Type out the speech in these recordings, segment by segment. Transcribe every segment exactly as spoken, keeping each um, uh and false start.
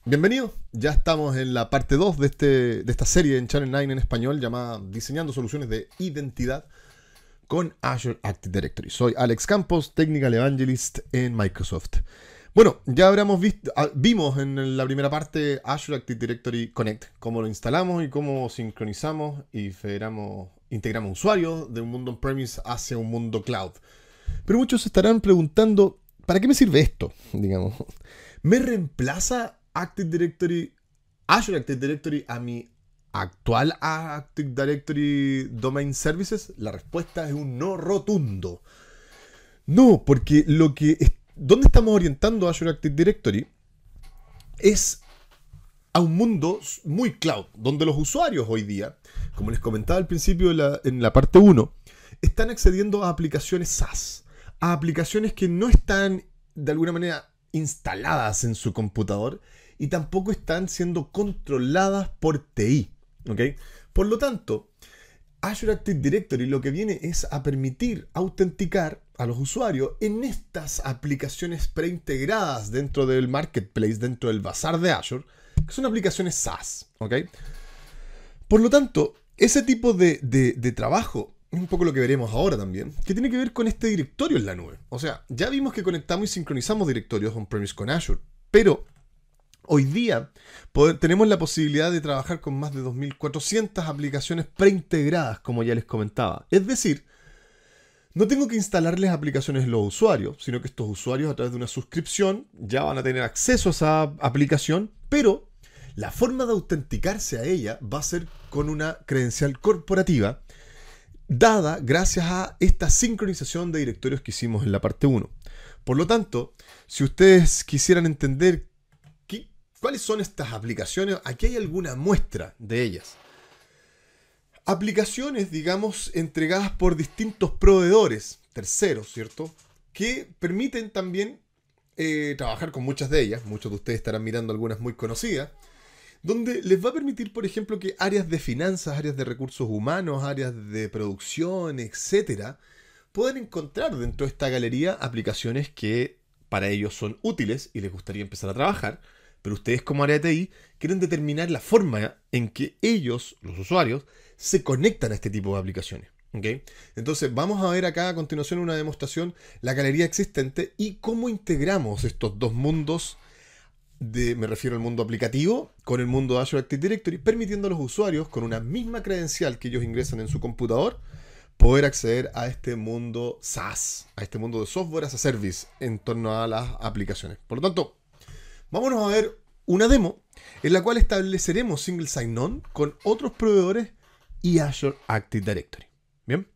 Bienvenidos, ya estamos en la parte dos de, este, de esta serie en Channel nueve en español llamada Diseñando Soluciones de Identidad con Azure Active Directory. Soy Alex Campos, Technical Evangelist en Microsoft. Bueno, ya habremos visto, vimos en la primera parte Azure Active Directory Connect, cómo lo instalamos y cómo sincronizamos y federamos, integramos usuarios de un mundo on-premise hacia un mundo cloud. Pero muchos se estarán preguntando, ¿para qué me sirve esto? Digamos, ¿me reemplaza Active Directory, Azure Active Directory a mi actual Active Directory Domain Services? La respuesta es un no rotundo. No, porque lo que es, ¿dónde estamos orientando Azure Active Directory? Es a un mundo muy cloud, donde los usuarios hoy día, como les comentaba al principio de la, en la parte uno, están accediendo a aplicaciones SaaS, a aplicaciones que no están de alguna manera instaladas en su computador y tampoco están siendo controladas por T I. ¿Okay? Por lo tanto, Azure Active Directory lo que viene es a permitir autenticar a los usuarios en estas aplicaciones preintegradas dentro del marketplace, dentro del bazar de Azure, que son aplicaciones SaaS. ¿Okay? Por lo tanto, ese tipo de, de, de trabajo es un poco lo que veremos ahora también, que tiene que ver con este directorio en la nube. O sea, ya vimos que conectamos y sincronizamos directorios on-premise con Azure, pero hoy día poder, tenemos la posibilidad de trabajar con más de dos mil cuatrocientas aplicaciones preintegradas, como ya les comentaba. Es decir, no tengo que instalarles aplicaciones a los usuarios, sino que estos usuarios a través de una suscripción ya van a tener acceso a esa aplicación, pero la forma de autenticarse a ella va a ser con una credencial corporativa dada gracias a esta sincronización de directorios que hicimos en la parte uno. Por lo tanto, si ustedes quisieran entender qué, cuáles son estas aplicaciones, aquí hay alguna muestra de ellas. Aplicaciones, digamos, entregadas por distintos proveedores, terceros, ¿cierto? Que permiten también eh, trabajar con muchas de ellas. Muchos de ustedes estarán mirando algunas muy conocidas, donde les va a permitir, por ejemplo, que áreas de finanzas, áreas de recursos humanos, áreas de producción, etcétera, puedan encontrar dentro de esta galería aplicaciones que para ellos son útiles y les gustaría empezar a trabajar, pero ustedes como área de T I quieren determinar la forma en que ellos, los usuarios, se conectan a este tipo de aplicaciones. ¿Okay? Entonces vamos a ver acá a continuación una demostración, la galería existente y cómo integramos estos dos mundos. De, me refiero al mundo aplicativo con el mundo de Azure Active Directory, permitiendo a los usuarios con una misma credencial que ellos ingresan en su computador poder acceder a este mundo SaaS, a este mundo de software as a service en torno a las aplicaciones. Por lo tanto, vámonos a ver una demo en la cual estableceremos single sign-on con otros proveedores y Azure Active Directory. Bien.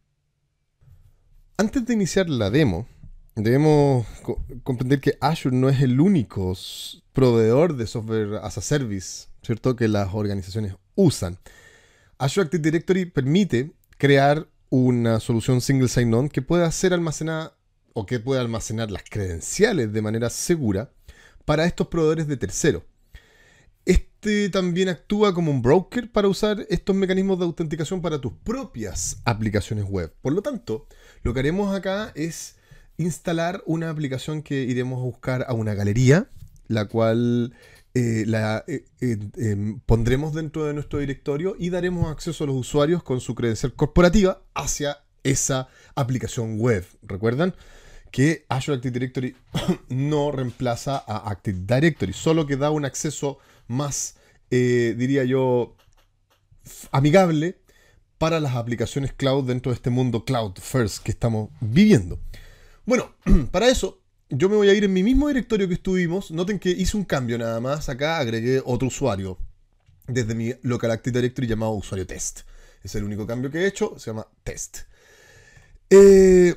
Antes de iniciar la demo, debemos co comprender que Azure no es el único proveedor de software as a service, ¿cierto?, que las organizaciones usan. Azure Active Directory permite crear una solución single sign-on que pueda ser almacenada o que pueda almacenar las credenciales de manera segura para estos proveedores de terceros. Este también actúa como un broker para usar estos mecanismos de autenticación para tus propias aplicaciones web. Por lo tanto, lo que haremos acá es instalar una aplicación que iremos a buscar a una galería, la cual eh, la eh, eh, eh, pondremos dentro de nuestro directorio y daremos acceso a los usuarios con su credencial corporativa hacia esa aplicación web. ¿Recuerdan? Que Azure Active Directory no reemplaza a Active Directory, solo que da un acceso más, eh, diría yo, amigable para las aplicaciones cloud dentro de este mundo cloud first que estamos viviendo. Bueno, para eso yo me voy a ir en mi mismo directorio que estuvimos. Noten que hice un cambio nada más. Acá agregué otro usuario desde mi local Active Directory llamado usuario test. Es el único cambio que he hecho. Se llama test. Eh,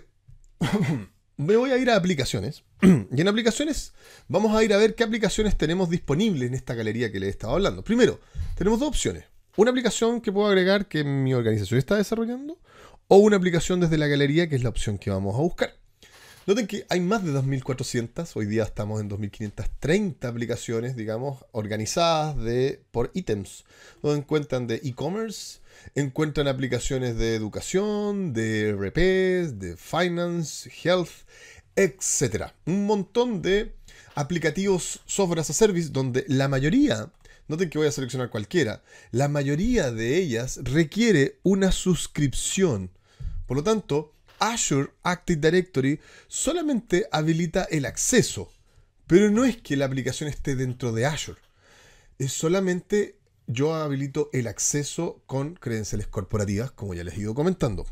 me voy a ir a aplicaciones. Y en aplicaciones vamos a ir a ver qué aplicaciones tenemos disponibles en esta galería que les he estado hablando. Primero, tenemos dos opciones. Una aplicación que puedo agregar que mi organización está desarrollando o una aplicación desde la galería que es la opción que vamos a buscar. Noten que hay más de dos mil cuatrocientas, hoy día estamos en dos mil quinientas treinta aplicaciones, digamos, organizadas de, por ítems, donde encuentran de e-commerce, encuentran aplicaciones de educación, de R Ps, de finance, health, etcétera. Un montón de aplicativos software as a service donde la mayoría, noten que voy a seleccionar cualquiera, la mayoría de ellas requiere una suscripción. Por lo tanto, Azure Active Directory solamente habilita el acceso, pero no es que la aplicación esté dentro de Azure. Es solamente yo habilito el acceso con credenciales corporativas, como ya les he ido comentando.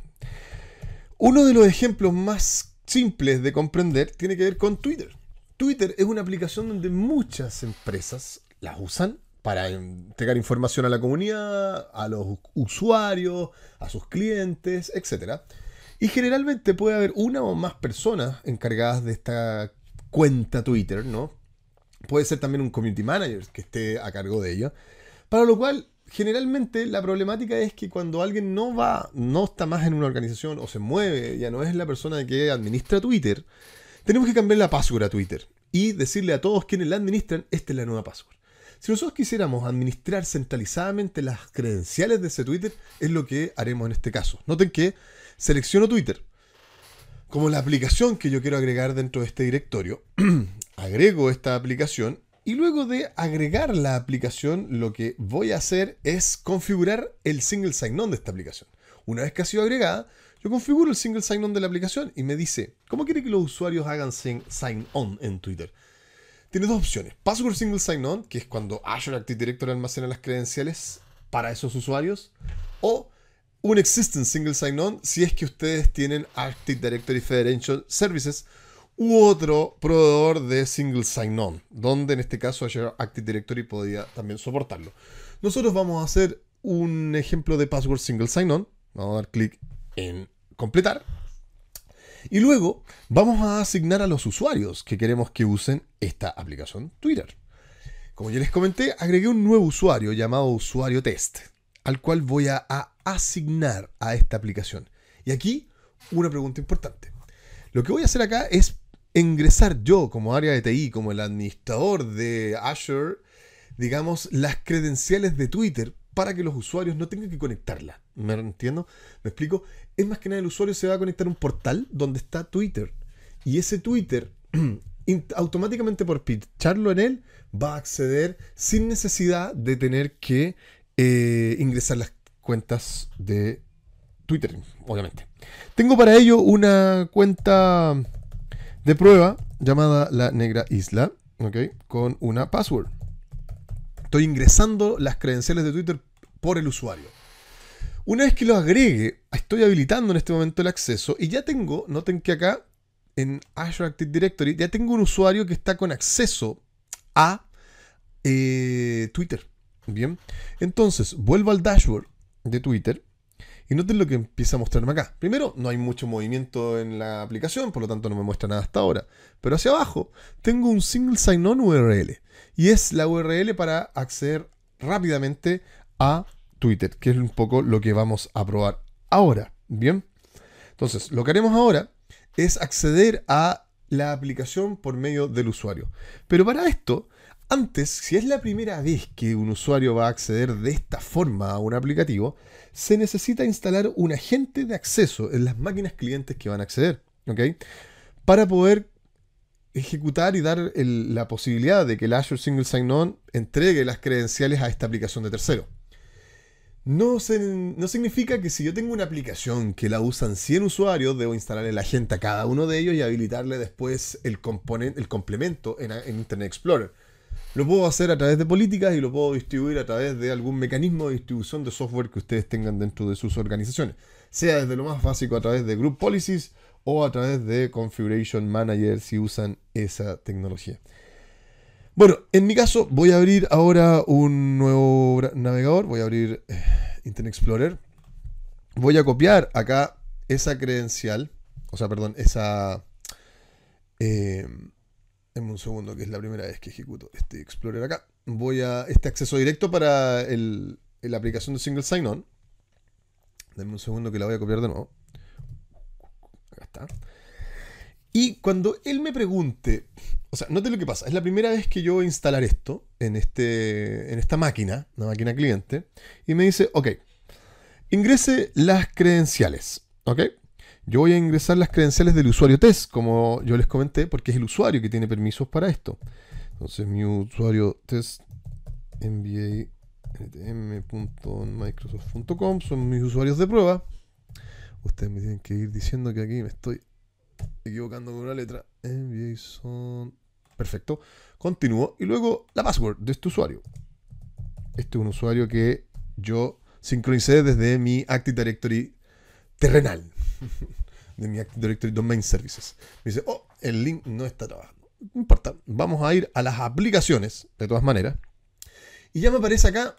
Uno de los ejemplos más simples de comprender tiene que ver con Twitter. Twitter es una aplicación donde muchas empresas la usan para entregar información a la comunidad, a los usuarios, a sus clientes, etcétera. Y generalmente puede haber una o más personas encargadas de esta cuenta Twitter, ¿no? Puede ser también un community manager que esté a cargo de ella. Para lo cual, generalmente la problemática es que cuando alguien no va, no está más en una organización o se mueve, ya no es la persona que administra Twitter, tenemos que cambiar la password a Twitter y decirle a todos quienes la administran, esta es la nueva password. Si nosotros quisiéramos administrar centralizadamente las credenciales de ese Twitter, es lo que haremos en este caso. Noten que selecciono Twitter como la aplicación que yo quiero agregar dentro de este directorio. Agrego esta aplicación y luego de agregar la aplicación, lo que voy a hacer es configurar el single sign-on de esta aplicación. Una vez que ha sido agregada, yo configuro el single sign-on de la aplicación y me dice, ¿cómo quiere que los usuarios hagan sign-on en Twitter? Tiene dos opciones. Password Single Sign-On, que es cuando Azure Active Directory almacena las credenciales para esos usuarios. O un Existing Single Sign-On, si es que ustedes tienen Active Directory Federation Services u otro proveedor de Single Sign-On, donde en este caso Azure Active Directory podría también soportarlo. Nosotros vamos a hacer un ejemplo de Password Single Sign-On. Vamos a dar clic en completar. Y luego vamos a asignar a los usuarios que queremos que usen esta aplicación Twitter. Como ya les comenté, agregué un nuevo usuario llamado usuario test, al cual voy a, a asignar a esta aplicación. Y aquí una pregunta importante. Lo que voy a hacer acá es ingresar yo como área de T I, como el administrador de Azure, digamos, las credenciales de Twitter para que los usuarios no tengan que conectarla. ¿Me entiendo? ¿Me explico? Es más que nada el usuario se va a conectar a un portal donde está Twitter. Y ese Twitter, automáticamente por picharlo en él, va a acceder sin necesidad de tener que eh, ingresar las cuentas de Twitter, obviamente. Tengo para ello una cuenta de prueba llamada La Negra Isla, ¿ok? Con una password. Estoy ingresando las credenciales de Twitter por el usuario. Una vez que lo agregue, estoy habilitando en este momento el acceso y ya tengo, noten que acá en Azure Active Directory ya tengo un usuario que está con acceso a eh, Twitter. Bien, entonces vuelvo al dashboard de Twitter y noten lo que empieza a mostrarme acá. Primero, no hay mucho movimiento en la aplicación, por lo tanto no me muestra nada hasta ahora. Pero hacia abajo tengo un single sign-on U R L y es la U R L para acceder rápidamente a Twitter, que es un poco lo que vamos a probar ahora. Bien, entonces lo que haremos ahora es acceder a la aplicación por medio del usuario. Pero para esto, antes, si es la primera vez que un usuario va a acceder de esta forma a un aplicativo, se necesita instalar un agente de acceso en las máquinas clientes que van a acceder, ¿ok? Para poder ejecutar y dar el, la posibilidad de que el Azure Single Sign-On entregue las credenciales a esta aplicación de tercero. No, se, no significa que si yo tengo una aplicación que la usan cien usuarios, debo instalar el agente a cada uno de ellos y habilitarle después el, componente, el complemento en, en Internet Explorer. Lo puedo hacer a través de políticas y lo puedo distribuir a través de algún mecanismo de distribución de software que ustedes tengan dentro de sus organizaciones. Sea desde lo más básico a través de Group Policies o a través de Configuration Manager si usan esa tecnología. Bueno, en mi caso voy a abrir ahora un nuevo navegador. Voy a abrir eh, Internet Explorer. Voy a copiar acá esa credencial. O sea, perdón, esa... Eh, Denme un segundo, que es la primera vez que ejecuto este Explorer acá. Voy a este acceso directo para el, la aplicación de Single Sign-On. Denme un segundo que la voy a copiar de nuevo. Acá está. Y cuando él me pregunte, o sea, note lo que pasa. Es la primera vez que yo voy a instalar esto en, este, en esta máquina, una máquina cliente. Y me dice, ok, ingrese las credenciales. Ok. Yo voy a ingresar las credenciales del usuario test, como yo les comenté, porque es el usuario que tiene permisos para esto. Entonces mi usuario test M B A N T M punto microsoft punto com son mis usuarios de prueba. Ustedes me tienen que ir diciendo que aquí me estoy equivocando con una letra. M B A son... Perfecto. Continúo. Y luego la password de este usuario. Este es un usuario que yo sincronicé desde mi Active Directory terrenal. De mi Active Directory Domain Services. Me dice, oh, el link no está trabajando. No importa. Vamos a ir a las aplicaciones, de todas maneras. Y ya me aparece acá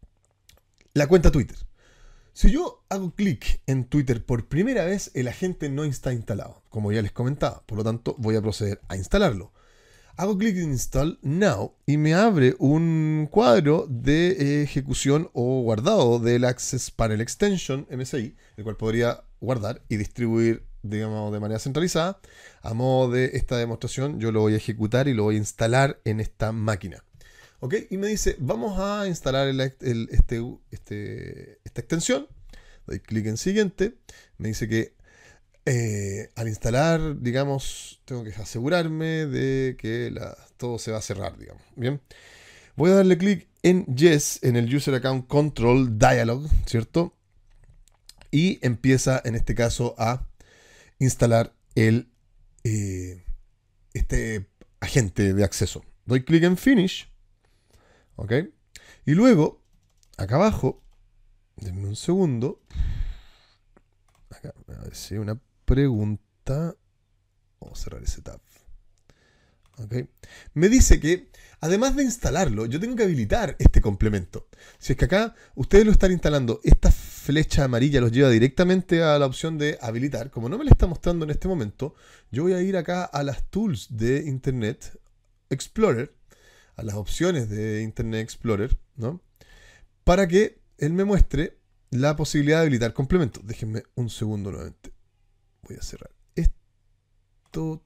la cuenta Twitter. Si yo hago clic en Twitter por primera vez, el agente no está instalado, como ya les comentaba. Por lo tanto, voy a proceder a instalarlo. Hago clic en Install Now y me abre un cuadro de ejecución o guardado del Access Panel Extension M S I, el cual podría guardar y distribuir, digamos, de manera centralizada. A modo de esta demostración, yo lo voy a ejecutar y lo voy a instalar en esta máquina. ¿Ok? Y me dice, vamos a instalar el, el, este, este, esta extensión. Doy clic en siguiente. Me dice que eh, al instalar, digamos, tengo que asegurarme de que la, todo se va a cerrar, digamos. Bien. Voy a darle clic en Yes, en el User Account Control Dialog, ¿cierto? Y empieza, en este caso, a instalar el, eh, este agente de acceso. Doy clic en Finish. ¿Ok? Y luego, acá abajo, denme un segundo. Acá, a ver si hay una pregunta. Vamos a cerrar ese tab. ¿Ok? Me dice que, además de instalarlo, yo tengo que habilitar este complemento. Si es que acá ustedes lo están instalando, esta flecha amarilla los lleva directamente a la opción de habilitar. Como no me la está mostrando en este momento, yo voy a ir acá a las tools de Internet Explorer, a las opciones de Internet Explorer, ¿no? Para que él me muestre la posibilidad de habilitar complementos. Déjenme un segundo nuevamente. Voy a cerrar esto.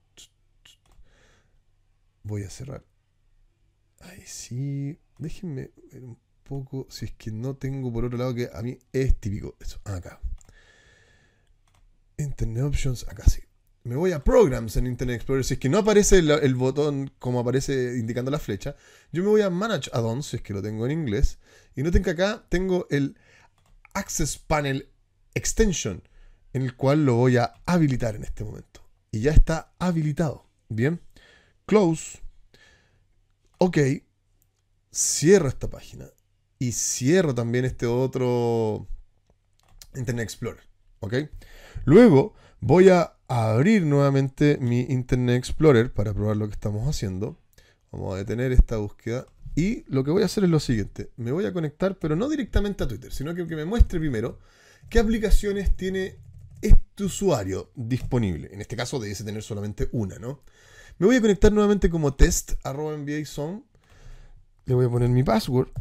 Voy a cerrar. Ahí sí. Déjenme ver un poco. Si es que no tengo por otro lado, que a mí es típico eso. Acá. Internet Options. Acá sí. Me voy a Programs en Internet Explorer. Si es que no aparece el, el botón como aparece indicando la flecha, yo me voy a Manage Add-ons, si es que lo tengo en inglés. Y noten que acá tengo el Access Panel Extension, en el cual lo voy a habilitar en este momento. Y ya está habilitado. Bien. Close. Ok. Cierro esta página. Y cierro también este otro Internet Explorer. Ok. Luego voy a abrir nuevamente mi Internet Explorer para probar lo que estamos haciendo. Vamos a detener esta búsqueda. Y lo que voy a hacer es lo siguiente. Me voy a conectar, pero no directamente a Twitter, sino que, que me muestre primero qué aplicaciones tiene este usuario disponible. En este caso debiese tener solamente una, ¿no? Me voy a conectar nuevamente como test arroba M B A zone. Le voy a poner mi password.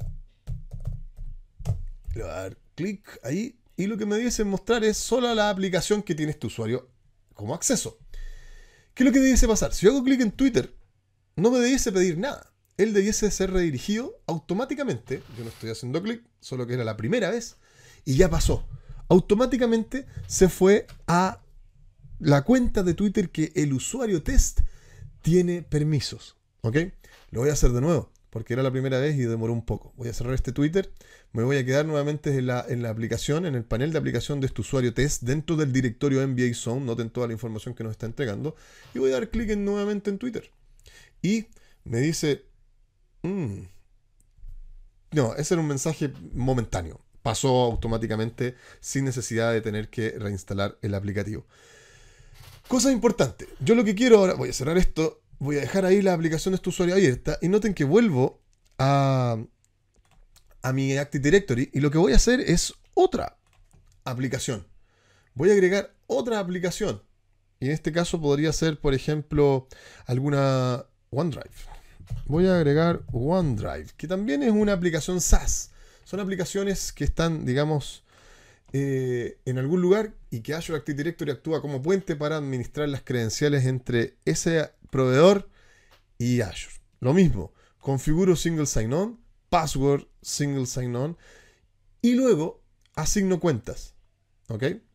Le voy a dar clic ahí. Y lo que me debiese mostrar es solo la aplicación que tiene este usuario como acceso. ¿Qué es lo que debiese pasar? Si yo hago clic en Twitter, no me debiese pedir nada. Él debiese ser redirigido automáticamente. Yo no estoy haciendo clic, solo que era la primera vez. Y ya pasó. Automáticamente se fue a la cuenta de Twitter que el usuario test tiene permisos. ¿Ok? Lo voy a hacer de nuevo, porque era la primera vez y demoró un poco. Voy a cerrar este Twitter. Me voy a quedar nuevamente en la, en la aplicación, en el panel de aplicación de este usuario test, dentro del directorio M B A Zone. Noten toda la información que nos está entregando. Y voy a dar clic en, nuevamente en Twitter. Y me dice... Mmm, no, ese era un mensaje momentáneo. Pasó automáticamente sin necesidad de tener que reinstalar el aplicativo. Cosa importante. Yo lo que quiero ahora... Voy a cerrar esto. Voy a dejar ahí la aplicación de este usuario abierta. Y noten que vuelvo a... a mi Active Directory y lo que voy a hacer es otra aplicación. Voy a agregar otra aplicación. Y en este caso podría ser, por ejemplo, alguna OneDrive. Voy a agregar OneDrive, que también es una aplicación SaaS. Son aplicaciones que están, digamos, eh, en algún lugar y que Azure Active Directory actúa como puente para administrar las credenciales entre ese proveedor y Azure. Lo mismo, configuro Single Sign-On, password single sign-on y luego asigno cuentas. ¿Ok?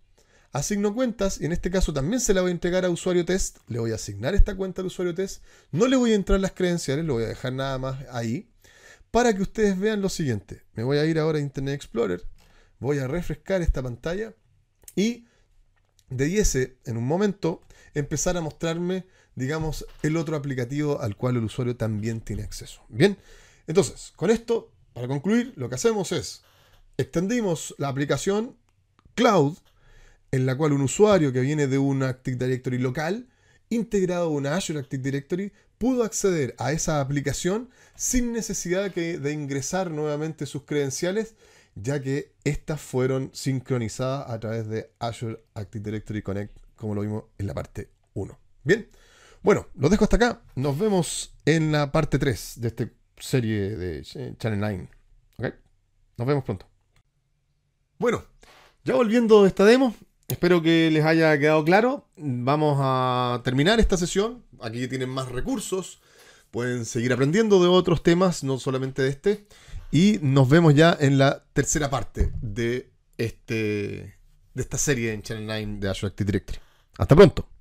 asigno cuentas y en este caso también se la voy a entregar a usuario test. Le voy a asignar esta cuenta al usuario test. No le voy a entrar las credenciales, lo voy a dejar nada más ahí para que ustedes vean lo siguiente. Me voy a ir ahora a Internet Explorer, voy a refrescar esta pantalla y debiese en un momento empezar a mostrarme, digamos, el otro aplicativo al cual el usuario también tiene acceso. Bien, entonces, con esto, para concluir, lo que hacemos es extendimos la aplicación Cloud, en la cual un usuario que viene de una Active Directory local, integrado a una Azure Active Directory, pudo acceder a esa aplicación sin necesidad de, de ingresar nuevamente sus credenciales, ya que estas fueron sincronizadas a través de Azure Active Directory Connect, como lo vimos en la parte uno. Bien, bueno, los dejo hasta acá. Nos vemos en la parte tres de esta serie de Channel nueve. ¿Okay? Nos vemos pronto. Bueno, ya volviendo de esta demo, espero que les haya quedado claro. Vamos a terminar esta sesión. Aquí tienen más recursos. Pueden seguir aprendiendo de otros temas, no solamente de este. Y nos vemos ya en la tercera parte de, este, de esta serie en Channel nueve de Azure Active Directory. Hasta pronto.